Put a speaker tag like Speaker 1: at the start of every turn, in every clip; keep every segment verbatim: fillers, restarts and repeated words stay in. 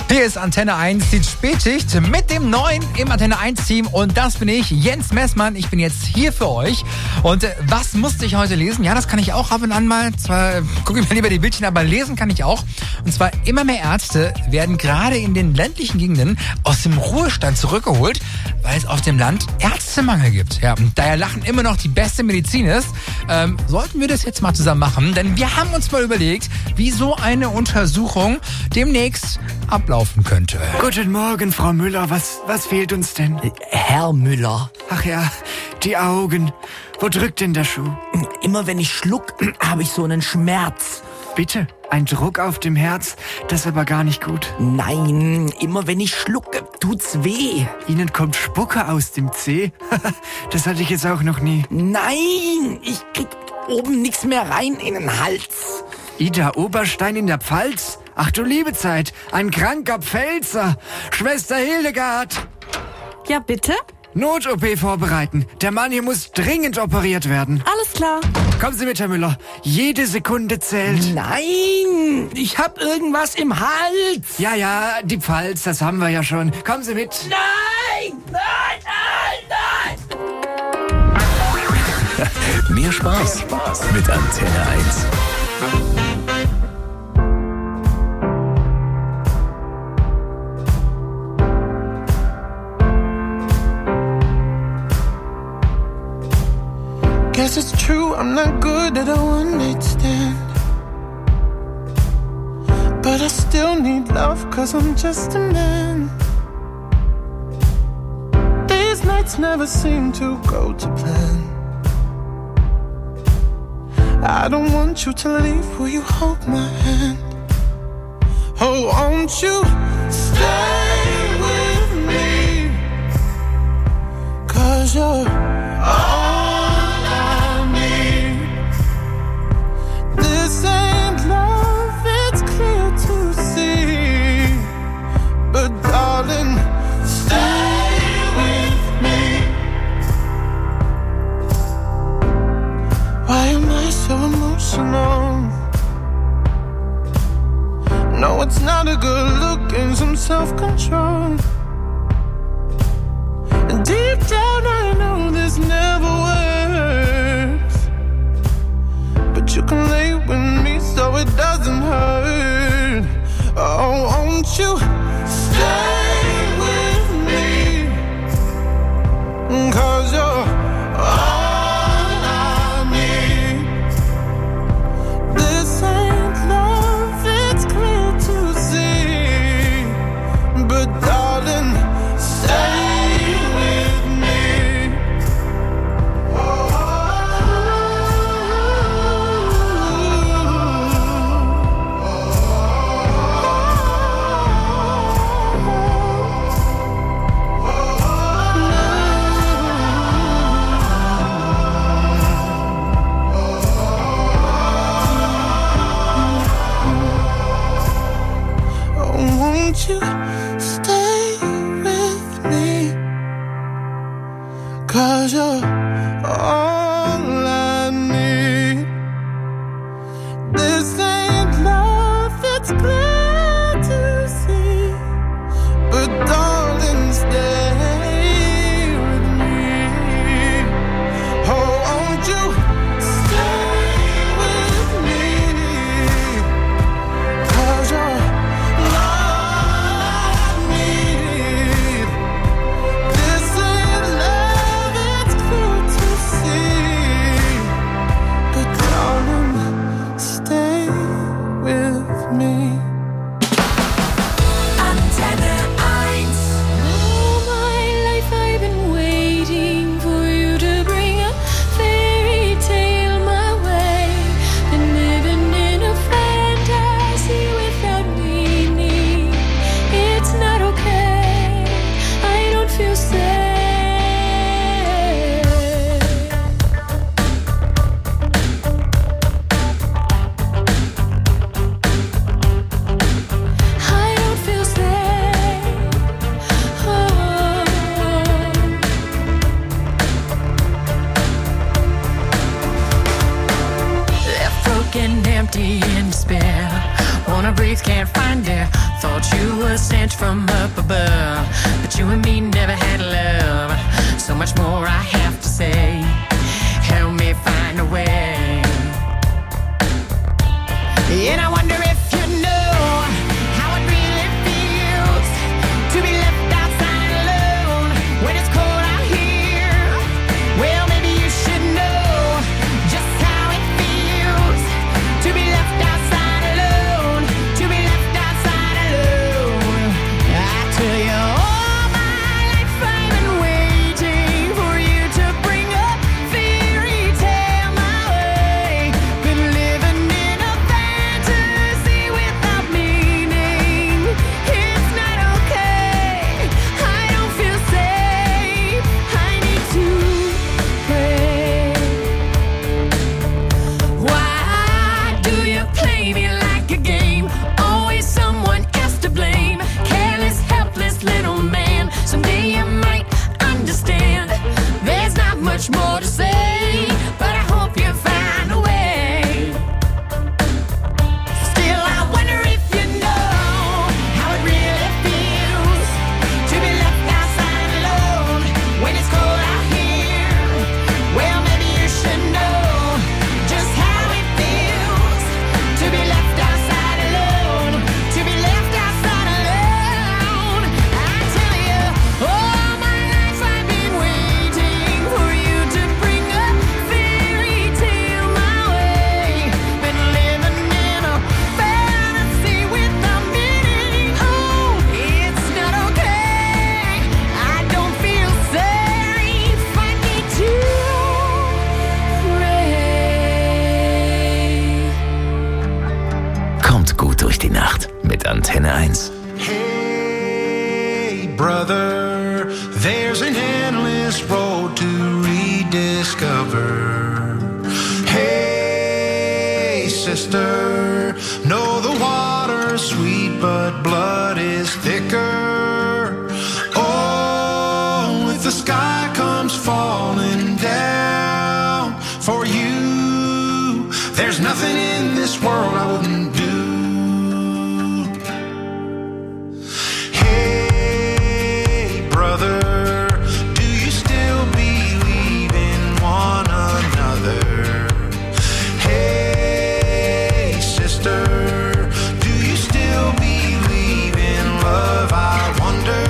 Speaker 1: Hier ist Antenne eins, die Spätschicht mit dem neuen im Antenne eins Team und das bin ich, Jens Messmann. Ich bin jetzt hier für euch und äh, was musste ich heute lesen? Ja, das kann ich auch ab und an mal. Zwar gucke ich mir lieber die Bildchen, aber lesen kann ich auch. Und zwar immer mehr Ärzte werden gerade in den ländlichen Gegenden aus dem Ruhestand zurückgeholt, weil es auf dem Land Ärztemangel gibt. Ja, und daher Lachen immer noch die beste Medizin ist, ähm, sollten wir das jetzt mal zusammen machen, denn wir haben uns mal überlegt, wie so eine Untersuchung demnächst ablaufen könnte.
Speaker 2: Guten Morgen, Frau Müller. Was, was fehlt uns denn?
Speaker 3: Herr Müller.
Speaker 2: Ach ja, die Augen. Wo drückt denn der Schuh?
Speaker 3: Immer wenn ich schluck, habe ich so einen Schmerz.
Speaker 2: Bitte, ein Druck auf dem Herz, das ist aber gar nicht gut.
Speaker 3: Nein, immer wenn ich schlucke, tut's weh.
Speaker 2: Ihnen kommt Spucke aus dem Zeh? Das hatte ich jetzt auch noch nie.
Speaker 3: Nein, ich krieg oben nichts mehr rein in den Hals.
Speaker 2: Ida Oberstein in der Pfalz? Ach du liebe Zeit, ein kranker Pfälzer. Schwester Hildegard.
Speaker 4: Ja, bitte?
Speaker 2: Not-O P vorbereiten. Der Mann hier muss dringend operiert werden.
Speaker 4: Alles klar.
Speaker 2: Kommen Sie mit, Herr Müller. Jede Sekunde zählt.
Speaker 3: Nein, ich hab irgendwas im Hals.
Speaker 2: Ja, ja, die Pfalz, das haben wir ja schon. Kommen Sie mit.
Speaker 3: Nein, nein, nein, nein.
Speaker 5: Mehr Spaß mit Antenne eins.
Speaker 6: Guess it's true, I'm not good at a one-night stand, but I still need love, cause I'm just a man. These nights never seem to go to plan. I don't want you to leave, will you hold my hand? Oh, won't you stay with me, cause you're all no, it's not a good look and some self-control. And deep down I know this never works, but you can lay with me so it doesn't hurt. Oh, won't you stay with me, cause you're all you stay with me, cause you're all I need. This ain't love, it's clear to see, but darling, stay with me. Oh, won't you stay with me, cause you're see
Speaker 4: stench from up above. But you and me never had love. So much more I have to say. Help me find a way. And I wonder if you know how it really feels to be left outside alone when it's cold out here. Well, maybe you should know just how it feels to be left outside alone, to be left outside alone. I tell you, all my life I've been waiting for you to bring a fairy tale my way. Been living in a fantasy without meaning. It's not okay. I don't feel safe. I need to pray. Why do you play me like a game? Always someone else to blame. Careless, helpless little man. Someday you might understand. There's not much more to say, but I hope you find a way. Still, I wonder if you know how it really feels to be left outside alone when it's cold out here. Well, maybe you should know just how it feels to be left outside alone, to be left outside alone. I tell you, all my life I've been waiting for you to bring a fairy tale my way. Been living in a fantasy without meaning. Oh, it's not okay. I don't feel safe. I need to pray.
Speaker 5: Kommt gut durch die Nacht mit Antenne eins.
Speaker 6: Hey, brother, there's an endless road to rediscover. Hey, sister, know the water's sweet, but blood is thicker. Oh, if the sky comes falling down for you, there's nothing in this world I wouldn't do. Hey, brother, do you still believe in one another? Hey, sister, do you still believe in love? I wonder.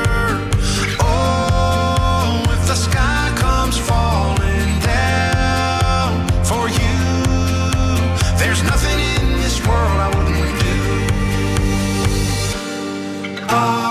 Speaker 6: Oh, if the sky comes falling down for you, there's nothing in this world I wouldn't do. Oh,